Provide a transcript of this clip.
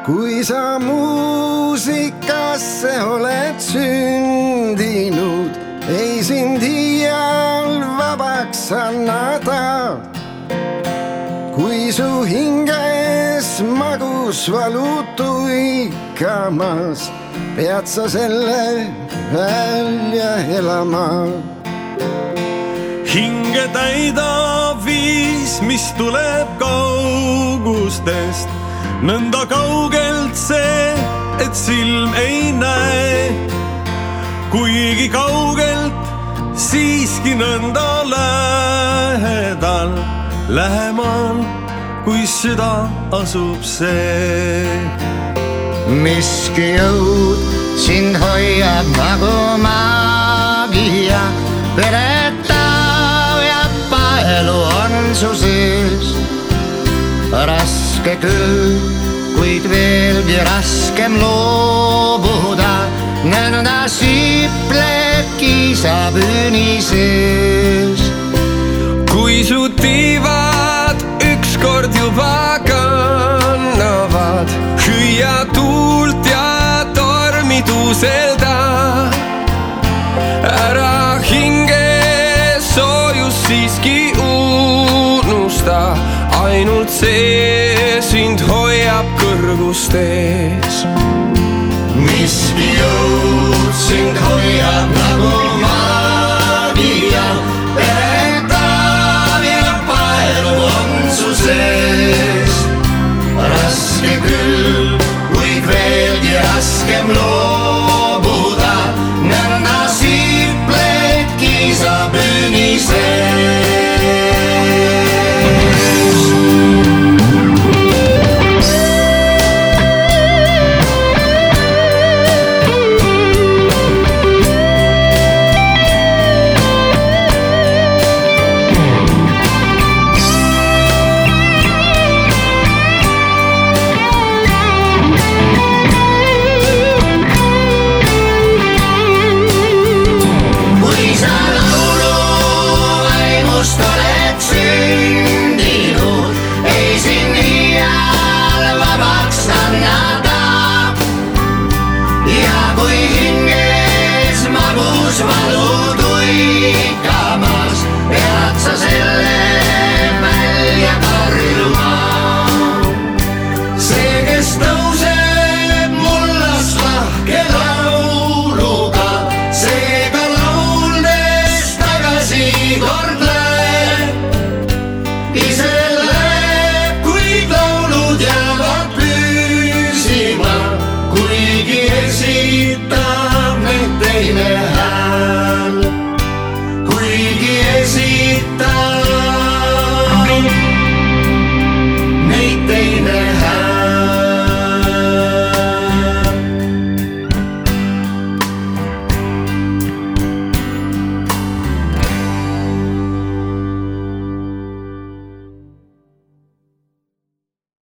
kui sa muusikasse oled sündinud, ei sind iial vabaks annada. kui su hinges magus valu tuikamas, pead sa selle välja elama. hinge täida viis, mis tuleb kaugustest, nõnda kaugelt see, et silm ei näe. kuigi kaugelt, siiski nõnda lähedal, lähemal, kui süda asub see. miski jõud sind hoiab nagu maagia, veretav ja paelu on su sees. raske küll, kuid veelgi raskem loobuda, nõnda süüplebki sa püüni sees. kui su tiivad ükskord juba kannavad, hüüa tuult ja tormi tuuselda. ära hinge soojus siiski unusta, ainult see sind hoiab kõrgust ees. miski jõud sind hoiab nagu maa.